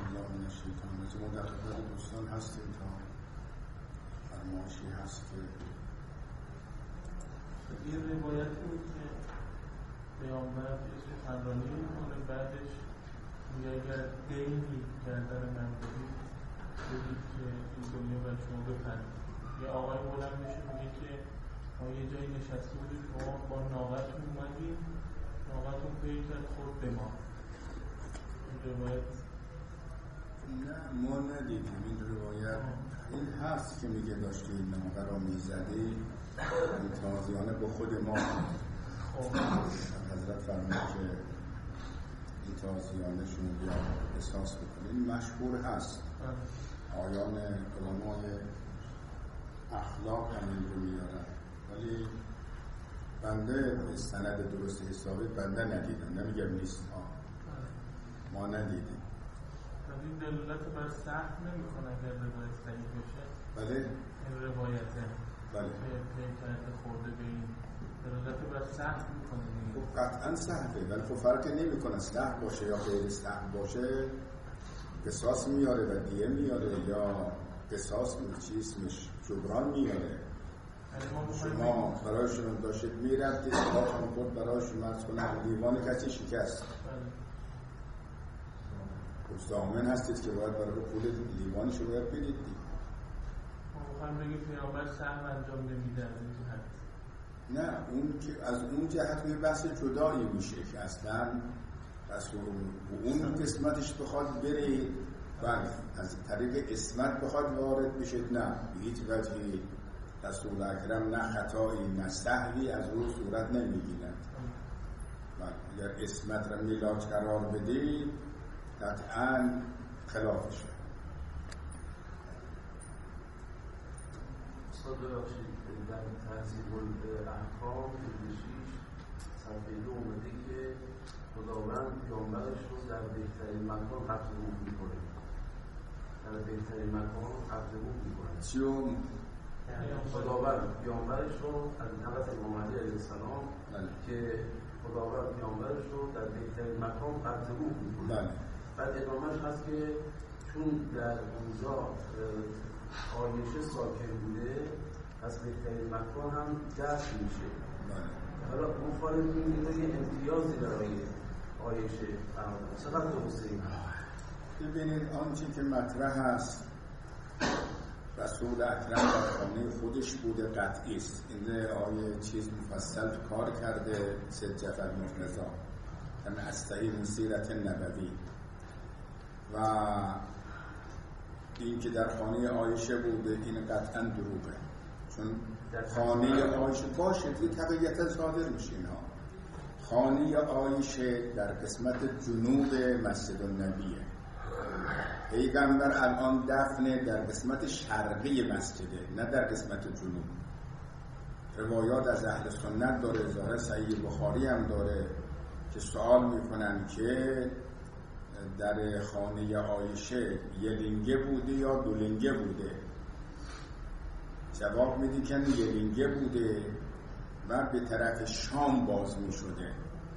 الله من الشیطان الرجیم. ما در خدمت دوستان هستیم تا فرمایشی هست که این روایتی بود که پیامبر یه سخنرانی میکنه، بعدش میگه اگر دینی گردن من بدید بگید که این دنیا بر شما بپرید. یه آقای بلند میشه میگه که ما یه جایی نشسته بودیم، شما با ناقتون اومدیم، ناقتون پی کرد خورد به ما. این روایت نه ما ندیدیم این روایت. این هست که میگه داشتی ناقه را میزدی این تازیانه با خود ما حضرت فرمود که این تازیانه شما بیا احساس بکنید. این مشهور هست، آیان علمای اخلاق همین رو میارن، ولی بنده سند درست حسابی بنده ندیدم، نمیگم نیست، ما ندیدیم. این دلالت بر سخت نمی‌کنه اگر روایت صحیح بشه. بله این روایته بله پیکرت خورده به این دلالت بر سخت می‌کنه. خب قطعا سخته، ولی خب فرق نمی‌کنه سخت باشه یا غیر سخت باشه. قصاص میاره و دیه میاره یا قصاص چیزش جبران میاره. شما برای شما داشتید میرفتید خواهتون خود برای شما از کنه دیوان کسی شکست، ضامن هستید که باید برای پول لیوانش رو باید بدید. ما میخوایم بگیم پیامبر سهم انجام نمیده از این جهت. نه، اون که از اون جهت یه بحث جدایی میشه که اصلا رسول اون قسمتش بخواد بره و از طریق اسمت بخواد وارد بشه، نه به هیچ وجهی رسول اکرم نه خطایی نه سهوی از روی صورت نمیگیرند. و اگر اسمت را میلاج قرار بدید قطعاً خلافشه. استاد ببخشید در تهذیب الاحکام 26 صفحه 2 اومده که خداوند پیامبرش رو در بهترین مکان قبض روح میکنه. در بهترین مکان قبض روح میکنه. چیو؟ خداوند پیامبرش رو از حضرت امام علی علیه السلام که خداوند پیامبرش رو در بهترین مکان قبض روح میکنه. بعد ادامهش هست که چون در اونجا عایشه ساکن بوده از بهترین مکان هم دست میشه. حالا مفارد میگه یه امتیازی برای عایشه قرار داره. چقدر درسته این؟ ببینید آنچه که مطرح هست رسول اکرم در خانه خودش بوده قطعی است. این آیه چیز مفصل کار کرده سید جعفر مرتضی یعنی از صحیح سیرت نبوی و این که در خانه عایشه بوده این قطعا دروغه، چون خانه عایشه باشه دیگه طبیعتا صادر میشه. اینها خانه عایشه در قسمت جنوب مسجد النبیه، پیغمبر الان دفنه در قسمت شرقی مسجده نه در قسمت جنوب. روایات از اهل سنت داره، ظاهر صحیح بخاری هم داره که سوال میکنن که در خانه عایشه یه لنگه بوده یا دو لنگه بوده. جواب میدی که یه لنگه بوده و به طرف شام باز میشده،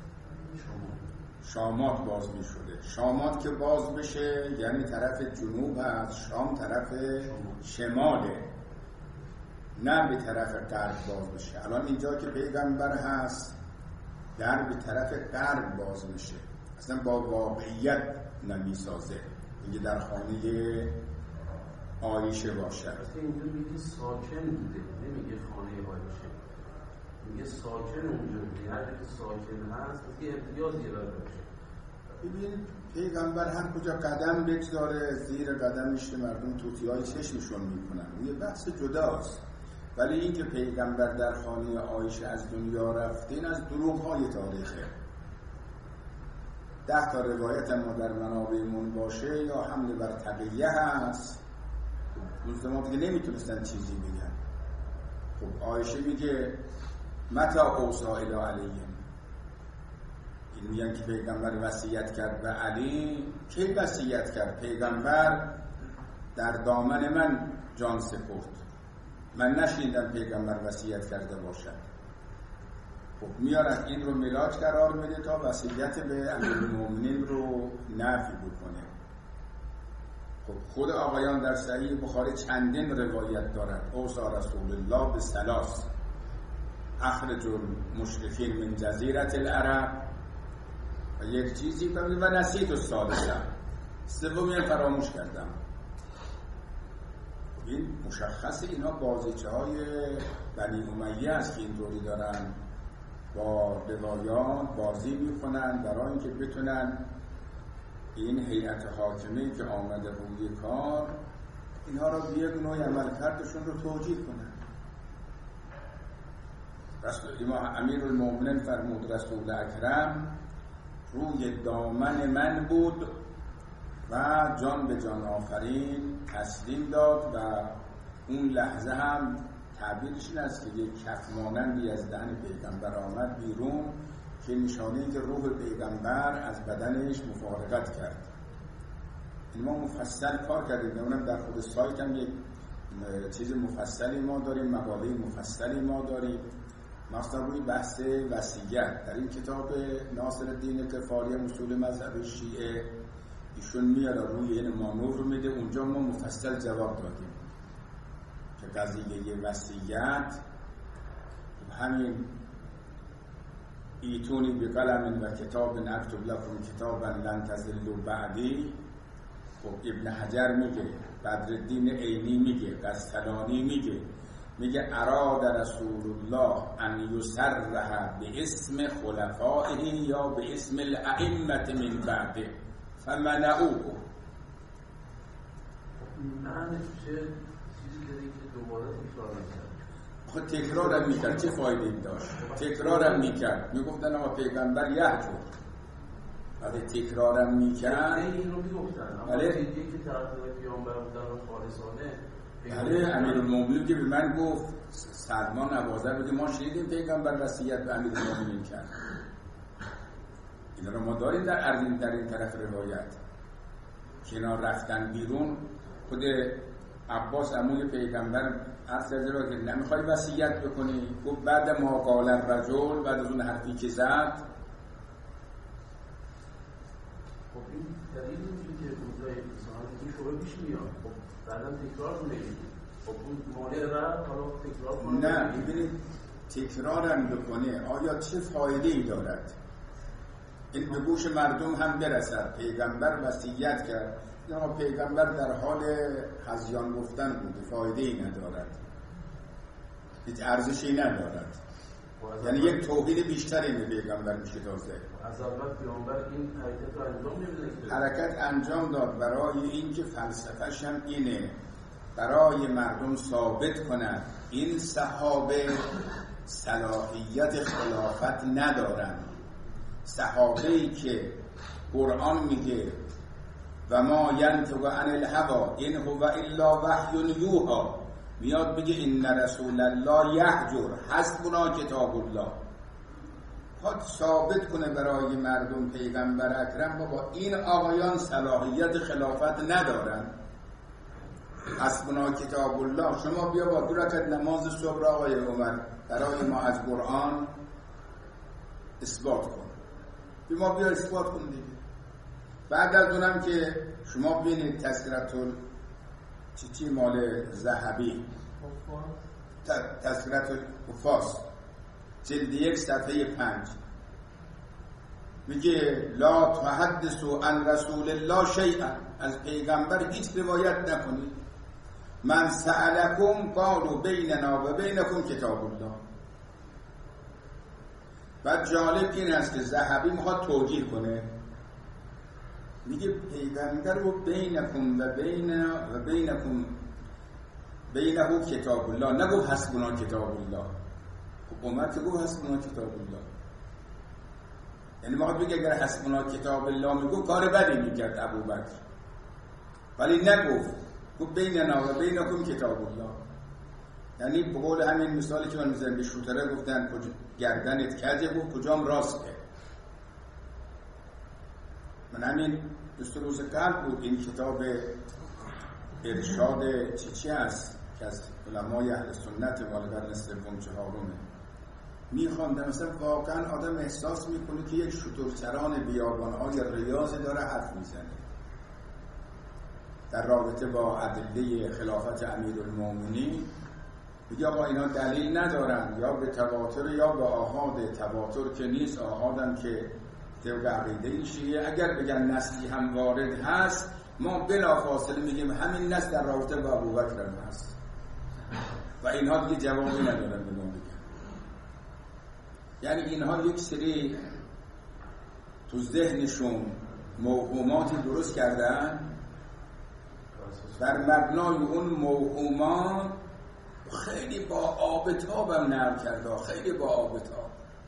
شامات باز میشده. شامات که باز بشه یعنی طرف جنوب از شام طرف شماله، نه به طرف غرب باز بشه. الان اینجا که پیغمبر هست در به طرف غرب باز میشه، اصلا با واقعیت نمیسازه. میگه در خانه عایشه باشد. اینجا میگه ساکن بوده، نمیگه خانه عایشه، میگه ساکن اونجا بوده. هر که ساکن هست میگه امتیازی داره باشه. ببین پیغمبر هر کجا قدم بگذاره زیر قدمش مردم توتیای چشمشون میکنن، یه بحث جداست. ولی این که پیغمبر در خانه عایشه از دنیا رفته این از دروغ‌های تاریخه. 10 تا روایت ما در منابعمون باشه یا حمل بر تقیه هست. اون زمان دیگه نمیتونستن چیزی بگن. خب عایشه میگه متا اوصا الی علیهم، این میگن که پیغمبر وصیت کرد به علی. کی وصیت کرد؟ پیغمبر در دامن من جان سپرد، من نشیندم پیغمبر وصیت کرده باشد. خب میارن این رو ملاج قرار میده تا وصیت به امیرالمومنین رو نفی بکنه. خب خود آقایان در صحیح بخاری چندین روایت دارد. اوصی رسول الله به ثلاث: اخرج المشرکین من جزیره العرب، و یک چیزی بگید و نسیت الثالثه، سومی فراموش کردم. این مشخص اینا بازیچه های بنی امیه است که اینطوری دارن با روایات بازی میکنن برای اینکه بتونن این هیئت حاکمه‌ای که آمده روی کار اینها رو به یک نوع عملکردشون رو توجیه کنن. امیر المؤمنین فرمود رسول اکرم روی دامن من بود و جان به جان آفرین تسلیم داد، و اون لحظه هم تعبیرش این است که یک کف مانندی از دهن پیغمبر آمد بیرون که نشانه که روح پیغمبر از بدنش مفارقت کرد. این ما مفصل کار کردیم، اونم در خود سایت هم یک چیز مفصلی ما داریم، مقاله مفصلی ما داریم مثلا روی بحث وصیت. در این کتاب ناصرالدین کفاری اصول مذهب شیعه ایشون میاره روی این مانور رو میده، اونجا ما مفصل جواب دادیم که قضیه وصیت همین ایتونی بقلم و کتاب اکتب لکم کتابا لن تضلوا بعدی. خب ابن حجر میگه، بدرالدین عینی میگه، قسطلانی میگه اراد رسول الله ان یصرح به اسم خلفائه یا به اسم الائمه من بعده فمنعوه. من چه چیزی که دوباره تکرار می‌کرد. خب تکرارم میکرد، چه فایده‌ای داشت؟ تکرارم میکرد، میگفتن آقا پیغمبر یهجر، وقتی تکرارم میکرد این رو میگفتن. بله دیدی که طرفدار پیامبر بودن و خالصانه. بله امیرالمومنین که به من گفت سلمان نوازر بگه ما شنیدیم پیغمبر وصیت به امیرالمومنین کرد. اینا رو ما داریم در این طرف روایت. کنار رفتن بیرون، خود عباس عموی پیغمبر عرض کرده رو که نمیخوای وصیت بکنی؟ گفت بعد ما قال الرجل، بعد از اون حرفی که زد. خب این دلیل میشه که روزای انسان این شروع پیش میاد. خب بعدا تکرار کنید. خب اون مانع رفت، حالا تکرار کنید. نه ببینید تکرارم بکنه آیا چه فایده‌ای دارد؟ این به گوش مردم هم برسد. پیغمبر وصیت کرد، یا پیغمبر در حال هذیان گفتن بود، فایده‌ای ندارد، هیچ ارزشی ندارد. یعنی یک توهین بیشتری به پیغمبر میشه. تازه از اول پیغمبر این حرکت رو انجام نمیده، حرکت انجام داد برای اینکه فلسفه‌ش هم اینه، برای مردم ثابت کنند این صحابه صلاحیت خلافت ندارند. صحابه‌ای که قرآن میگه و ما ینطق عن الهوی ان هو الا وحی یوحی، میاد بگه ان رسول الله یهجر حسبنا کتاب الله، خود ثابت کنه برای مردم پیغمبر اکرم بابا این آقایان صلاحیت خلافت ندارن، حسبنا کتاب الله. شما بیا با 2 رکعت نماز صبح آقای عمر برای ما از قرآن اثبات کن، ما بیا اثبات کن دیگه. بعد از اونم که شما ببینید تذکرة چی مال ذهبی، تذکرة الحفاظ جلد 1 صفحه 5 میگه لا تحدثوا عن رسول الله شیئا، از پیغمبر هیچ روایت نکنید. من سألکم قالوا بیننا و بینکم کتاب الله. بعد جالب این است که ذهبی میخواد توجیه کنه، میگه پیغمبر رو بینکم و بینکم بینه کتاب الله، نگو حسبنا کتاب الله. خب عمر که گفت حسبنا کتاب الله، یعنی ما بگه اگر حسبنا کتاب الله میگو کار بدی میکرد ابوبکر، ولی نگفت، گفت بیننا و بینکم کتاب الله. یعنی به قول همین مثالی که من میزنم به شوتره گفتن گردنت کجه، گفت کجام راسته. من همین 2 روز قبل بود این کتاب ارشاد چیچی هست که از علمای اهل سنت مال قرن سوم چهارمه میخواندم، مثلا واقعا آدم احساس میکنه که یک شترچران بیابانهای ریاض داره حرف میزنه. در رابطه با ادله خلافت امیرالمومنین میگه آقا اینا دلیل ندارن، یا به تواتر یا به آحاد. تواتر که نیست، آحادم که طبق عقیده شیعه اگر بگن نصی هم وارد هست، ما بلافاصله میگیم همین نص در رابطه با ابوبکر هم هست و اینها دیگه جوابی ندارن به ما بگن. یعنی اینها یک سری تو ذهنشون موهوماتی درست کردن، در مبنای اون موهومات خیلی با آب تابم نرم کرده، خیلی با آب تاب.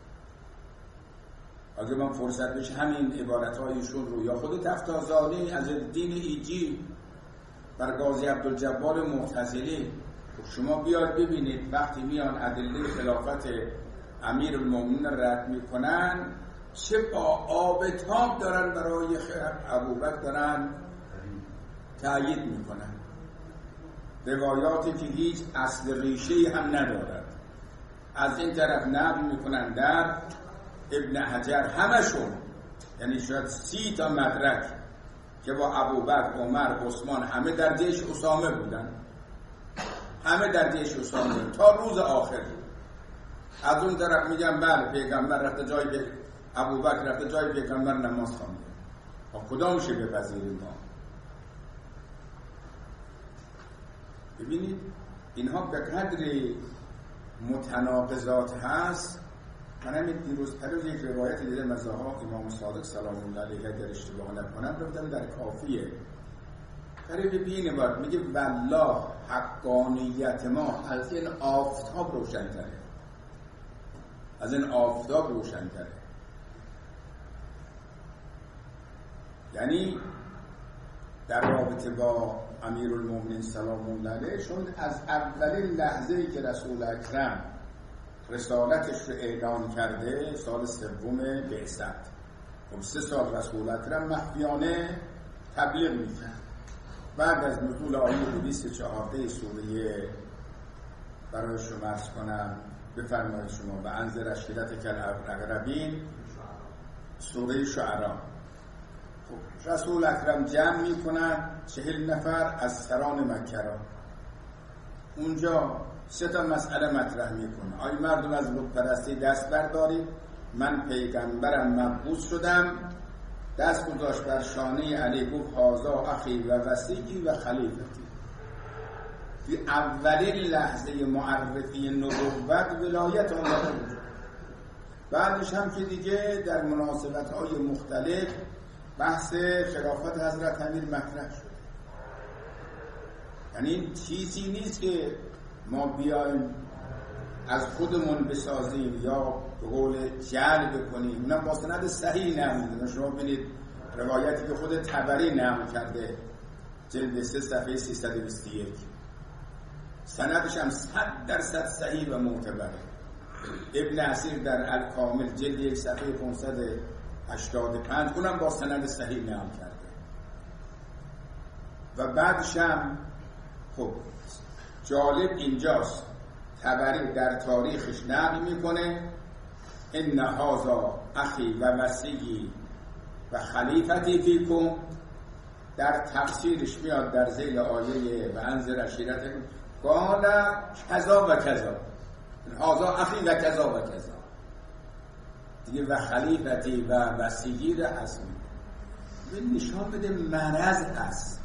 اگه من فرصت بشه همین عبارتهایشون رو، یا خود تفتازانی از الدین ایجی بر قاضی عبدالجبار معتزلی، شما بیاد ببینید وقتی میان ادله خلافت امیرالمومنین رد میکنن چه با آب تاب دارن برای ابوبکر دارن تأیید میکنن، روایاتی که هیچ اصل ریشه‌ای هم ندارد. از این طرف نقل میکنن در ابن حجر همشون، یعنی شاید 30 تا مدرک که با ابوبکر، عمر، عثمان همه در جیش اسامه بودن، همه در جیش اسامه تا روز آخر. از اون طرف میگن بله پیغمبر رفته جای ابوبکر رفته جای پیغمبر نماز خوانده. کدامشه بپذیریم ما؟ ببینید اینها به قدری متناقضات هست. من همین دیروز یک روایت دیدم از امام صادق سلام الله علیه، اگر اشتباه نکنم رفتم در کافیه، قریب بین بار میگه والله حقانیت ما از این آفتاب روشن‌تره، از این آفتاب روشن‌تره. یعنی در رابطه با امیرالمومنین سلام الله علیه، چون از اولین لحظه‌ای که رسول اکرم رسالتش رو اعلان کرده، سال 3 بعثت، 3 سال رسول اکرم مخفیانه تبلیغ می‌کرد. بعد از نزول آیه 214 سوره برای شما عرض کنم، بفرمایید شما و انذر عشیرتک الاقربین، سوره شعراء. رسول اکرم جمع میکنن 40 نفر از سران مکه را، اونجا 3 تا مسئله مطرح میکنه. آیا مردم از بت پرستی دست بردارید؟ من پیغمبرم مبعوث شدم. دست گذاشت بر شانه علی، گفت هازا اخی و وصیی و خلیفتی. في اولین لحظه معرفی نبوت ولایت آمده بود. بعدش هم که دیگه در مناسبت‌های مختلف بحث خلافت حضرت امیر مطرح شد. یعنی این چیزی نیست که ما بیایم از خودمون بسازیم یا به قول جعل بکنیم. اونم با سند صحیح نقل می‌کنه. شما ببینید روایتی که خود طبری نقل کرده، جلد 3 صفحه 321، سندش هم 100% صحیح و معتبره. ابن اسیر در الکامل جلد 1 صفحه 585 اونم با سند صحیح نقل کرده. و بعدش هم خب جالب اینجاست، طبری در تاریخش نقل میکنه ان هذا اخی و وصیی و خلیفتی فیکم. در تفسیرش میاد در ذیل آیه و انذر عشیرتکم قال کذا و کذا، هذا اخی و کذا و کذا دیگه، و خلیفتی و وصیی را حذف میکنه. نشان بده مرض هست،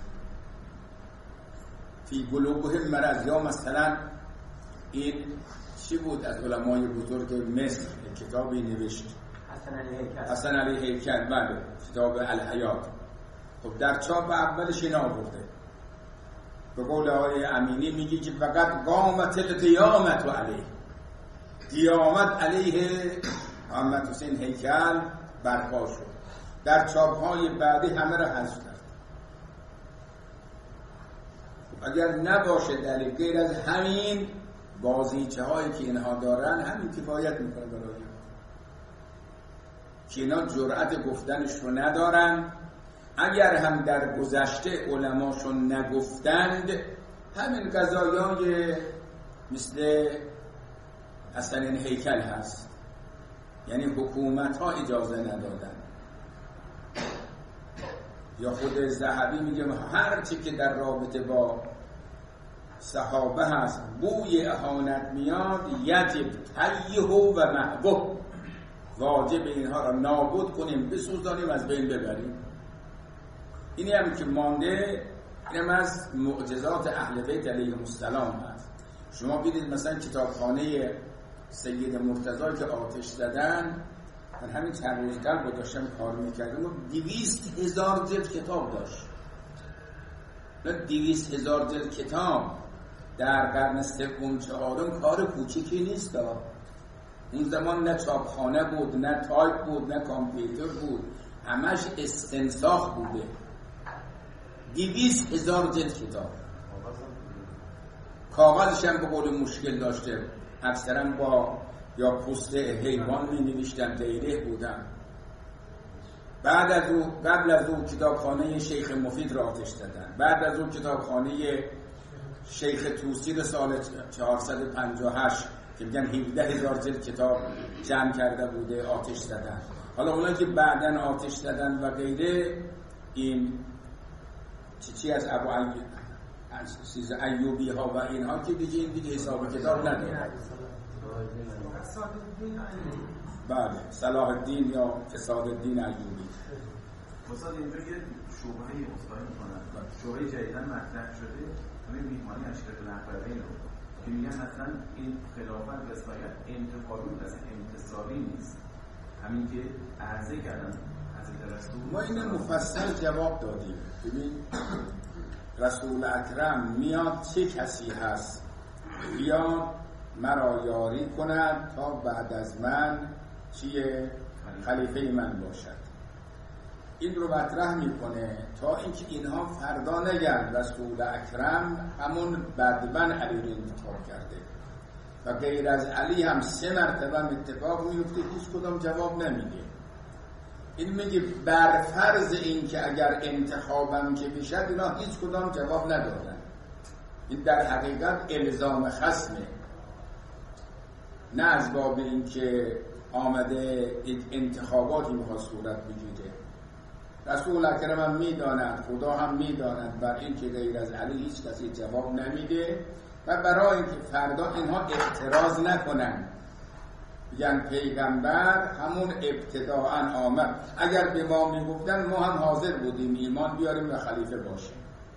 فی قلوبهم مرض. یا مثلا این چی بود از علمای بزرگ مصر کتابی نوشت، حسن علی هیکل، بله، کتاب الحیات. خب در چاپ اولش این آورده، به قول آقای امینی میگه که فقط قامت القیامت و علیه، قیامت علیه محمد حسین هیکل برپا شد. در چاپ‌های بعدی همه را حذف کرد. اگر نباشه دلیل غیر از همین بازیچه هایی که اینها دارن، همین کفایت میکنه برای که اینا جرأت گفتنش رو ندارن. اگر هم در گذشته علماشون نگفتند، همین قضایای مثل حسن هیکل هست، یعنی حکومت ها اجازه ندادن. یا خود ذهبی میگه هر چی که در رابطه با صحابه هست بوی اهانت میاد یجب تیه و محوه، واجب اینها را نابود کنیم، بسوزانیم، از بین ببریم. اینی هم که مانده، اینم از معجزات اهل بیت علیهم السلام هست. شما بیدید مثلا کتابخانه سید مرتضی که آتش زدن، من همین چند روز قبل داشتم کار میکردم و 200,000 جلد کتاب داشت. 200,000 جلد کتاب در قرن سوم چهارم کار کوچیکی نیست. اون زمان نه چاپخانه بود، نه تایپ بود، نه کامپیوتر بود، همش استنساخ بوده. 200,000 جلد کتاب، کاغذش هم به قول مشکل داشته، اکثرا با یا پوست حیوان می نوشتن، دیره بودن. قبل از او کتابخانه شیخ مفید را آتش زدن، بعد از اون کتابخانه شیخ توسی سال 458 که میگن 17,000 جلد کتاب جمع کرده بوده آتش زدن. حالا اونایی که بعدن آتش زدن و غیره، این چی از ابو ایوبی ها و اینها که دیگه حساب کتاب نداره. بله، صلاح الدین یا فساد الدین ایوبی. مثلا اینجا یه شبهه مصاحبه میکنن، شبهه جدیدن مطرح شده، همین میهمانی اشکال رهبری رو که میگن مثلا این خلافت وصایت انتقالی بود، اصلا انتصابی نیست، همین که عرضه کردن حضرت رسول. ما این مفصل جواب دادیم. ببین رسول اکرم میاد چه کسی هست بیاد مرا یاری کند تا بعد از من چیه خلیفه من باشد. این رو مطرح میکنه تا اینکه اینها فردا نگن رسول اکرم همون بدبن علی رو انتخاب کرده و غیر از علی هم 3 مرتبه اتفاق میفته، هیچ کدام جواب نمیده. این میگه بر فرض این که اگر انتخابم که بشد، اینا هیچ کدام جواب ندادن. این در حقیقت الزام خصمه، نه از باب این که آمده انتخاباتی میخواد صورت بگیره. رسول اکرم هم میداند، خدا هم میداند بر این که غیر از علی هیچ کسی جواب نمیده و برای اینکه فردا اینها اعتراض نکنن بگن پیغمبر همون ابتداءً آمد، اگر به ما میگفتن ما هم حاضر بودیم ایمان بیاریم و خلیفه باشیم.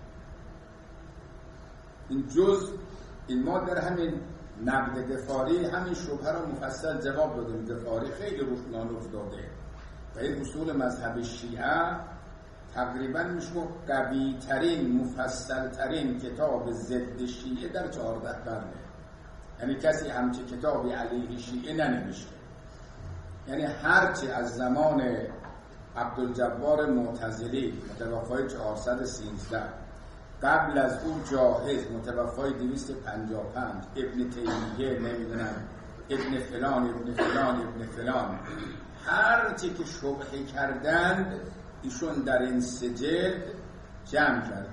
این ما در همین نقد دفاری همین شبهه را مفصل جواب دادیم. دفاری خیلی روشنان افتاده و این اصول مذهب شیعه تقریبا میشه قوی ترین مفصل ترین کتاب ضد شیعه در 14 قرنه. یعنی کسی همچه کتابی علیه شیعه ننوشته. یعنی هرچی از زمان عبدالجبار معتزلی متوفای 413 قبل از اون جاهز متوفای 255 ابن تیمیه نمیدونم ابن فلان هرچی که شبهه کردند ایشون در این 3 جلد جمع کرده.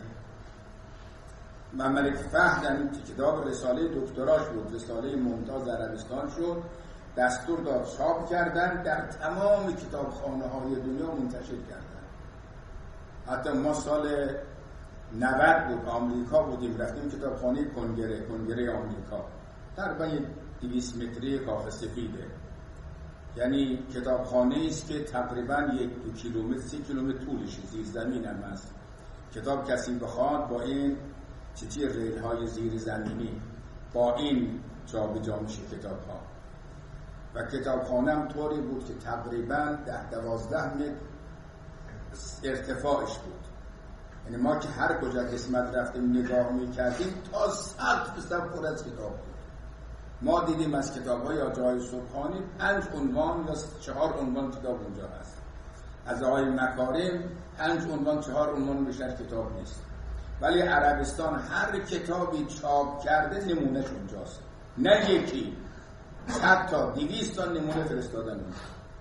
ملک فهد این کتاب رساله دکتراش بود، رساله ممتاز عربستان شد، دستور داد چاپ کردن، در تمام کتابخانه های دنیا منتشر کردن. حتی ما سال 90 بود آمریکا بودیم، رفتیم کتابخانه کنگره آمریکا، تقریبا 200 متری کاخ سفیده. یعنی کتابخانه است که تقریبا 1-2 کیلومتر 3 کیلومتر طولش، زیر زمین هم هست. کتاب کسی بخواد با این چیزی ریل های زیر زمینی با این جا به جا میشه کتاب ها. و کتابخانه هم طوری بود که تقریبا 10-12 متر ارتفاعش بود. یعنی ما که هر کجا قسمت رفتیم نگاه میکردیم تا سقف به سقف پر از کتاب بود. ما دیدیم از کتاب های آجای صبحانی 5 عنوان یا 4 عنوان کتاب اونجا هست. از آقای مکارم 5 عنوان 4 عنوان بیشتر کتاب نیست. ولی عربستان هر کتابی چاپ کرده نمونهش اونجاست، نه یکی، حتی 200 تا نمونه فرستادن اونجا.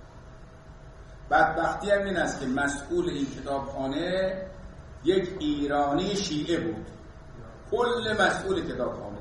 بدبختی هم این است که مسئول این کتابخانه یک ایرانی شیعه بود، کل مسئول کتابخانه.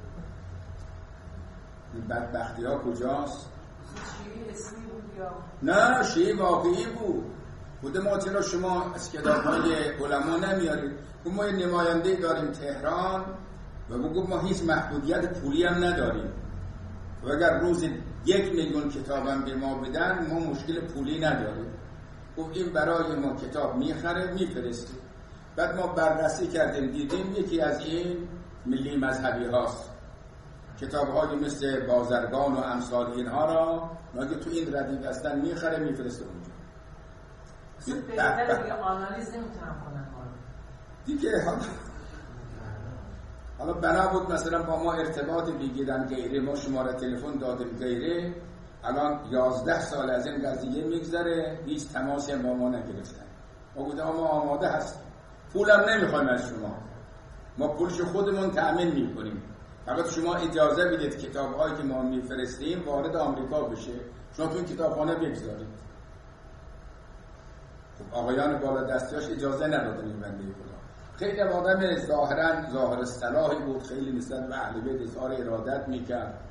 این بدبختی ها کجاست؟ شیعه اسمی بود یا؟ نه، شیعه واقعی بود. بوده ما چرا شما از کتاب‌های علما نمیارید؟ ما یه نماینده داریم تهران و بگو ما هیچ محدودیت پولی هم نداریم و اگر روز 1 میلیون کتاب هم به ما بدن ما مشکل پولی نداریم. گفت این برای ما کتاب میخره میفرسته. بعد ما بررسی کردیم دیدیم یکی از این ملی مذهبی هاست، کتاب های مثل بازرگان و امثال اینها را اگه تو این ردیف هستن میخره میفرسته اونجا. بهتره دیگه آنالیز نمیتونم کنم دیگه. حالا بنا بود مثلا با ما ارتباط بگیرن غیره، ما شماره تلفن دادیم غیره، الان 11 سال از این قضیه میگذره هیچ تماسی با ما نگرفتن. ما گفتم ما آماده هستیم، پولم نمیخوایم از شما، ما پولش خودمون تأمین میکنیم، فقط شما اجازه بدید کتاب‌هایی که ما میفرستیم وارد آمریکا بشه، شما تو این کتابخانه بگذارید. خب آقایان بالا دستیاش اجازه ندادن این بنده خدا. خیلی آدم ظاهر صلاحی بود، خیلی نسبت به اهل بیت اظهار ارادت میکرد.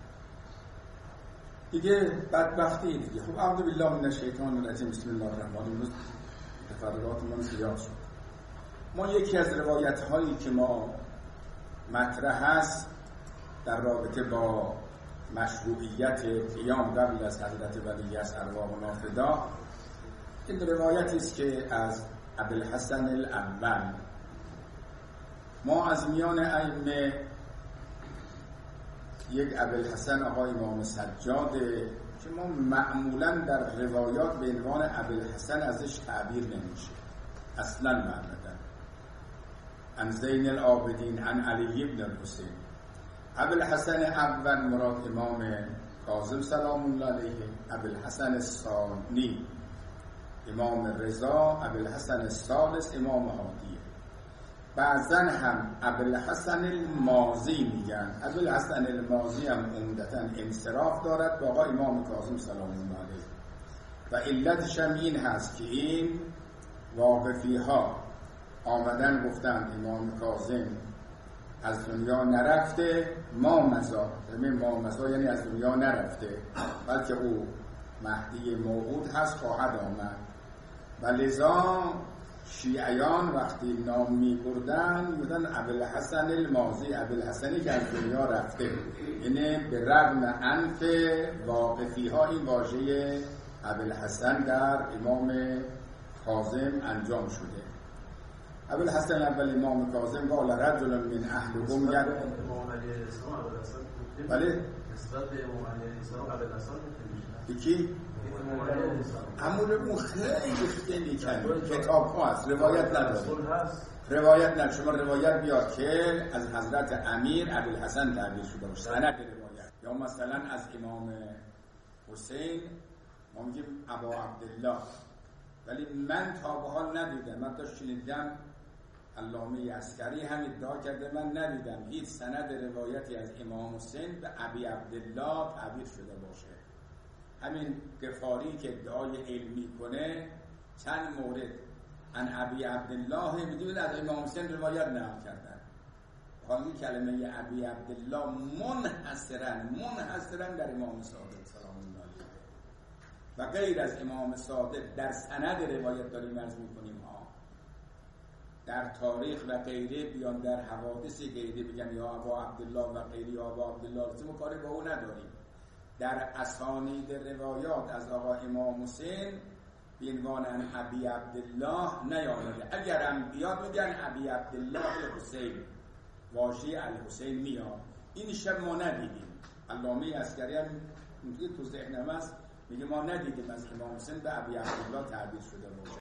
دیگه بدبختی دیگه. خب اعوذ بالله من الشیطان الرجیم، بسم الله الرحمن الرحیم. تفرقات من زیاد شد. ما یکی از روایت هایی که ما مطرح هست در رابطه با مشروعیت قیام قبل از حضرت ولی از ارواحنا فدا، این روایتی است که از ابوالحسن الاول، ما از میان ائمه یک ابوالحسن آقای امام سجاده که ما معمولا در روایات به عنوان ابوالحسن ازش تعبیر نمیشه اصلا معمولا، عن زین العابدین عن علی بن الحسین. ابوالحسن اول مراد امام کاظم سلام الله علیه، ابوالحسن الثانی امام رضا، ابوالحسن الثالث امام هادیه. بعضا هم ابوالحسن الماضی میگن. ابوالحسن الماضی هم عمدتاً انصراف دارد با آقا امام کاظم سلام الله علیه و علتش هم این هست که این واقفی ها آمدن گفتن امام کاظم از دنیا نرفته، ما مزا یعنی از دنیا نرفته، بلکه او مهدی موعود هست، خواهد آمد. و لذا شیعیان وقتی نام می بردن میگفتن ابوالحسن الماضی، ابوالحسنی که از دنیا رفته، یعنی به رغم انف واقفی ها این واژه ابوالحسن در امام کاظم انجام شده. ابوالحسن اول امام کاظم قال رجل من اهلهم نسبت به امام علی علیه السلام ابوالحسن، بله نسبت به امام علی علیه السلام ابوالحسن یکی امون خیلی کن کتاب ها هست، روایت نداره، روایت نداره. شما روایت بیاد که از حضرت امیر ابوالحسن تعبیر شده باشه، سند روایت. یا مثلا از امام حسین ما میگیم ابا عبدالله، ولی من تا به حال ندیدم، من تا شنیدم علامه عسکری هم ادعا کرده من ندیدم هیچ سند روایتی از امام حسین به ابی عبدالله تعبیر شده باشه. همین غفاری که ادعای علمی کنه چند مورد ان ابی عبدالله میدونید از امام حسین روایت نقل کردن، حالی کلمه ابی عبدالله منحصرا در امام صادق سلام الله علیه و غیر از امام صادق در سند روایت داریم عرض میکنیم ها، در تاریخ و غیره بیان در حوادث غیره بگن یا ابا عبدالله و غیره یا ابا عبدالله، ما کاری با او نداریم. در اسانید روایات از آقا امام حسین به عنوان ابی عبدالله نیامده، اگر هم بیاد میگن ابی عبدالله الحسین، واژه الحسین میاد. این شب ما ندیدیم. علامه عسکری هم تو ذهنم است میگه ما ندیدیم از امام حسین به ابی عبدالله تعبیر شده باشه.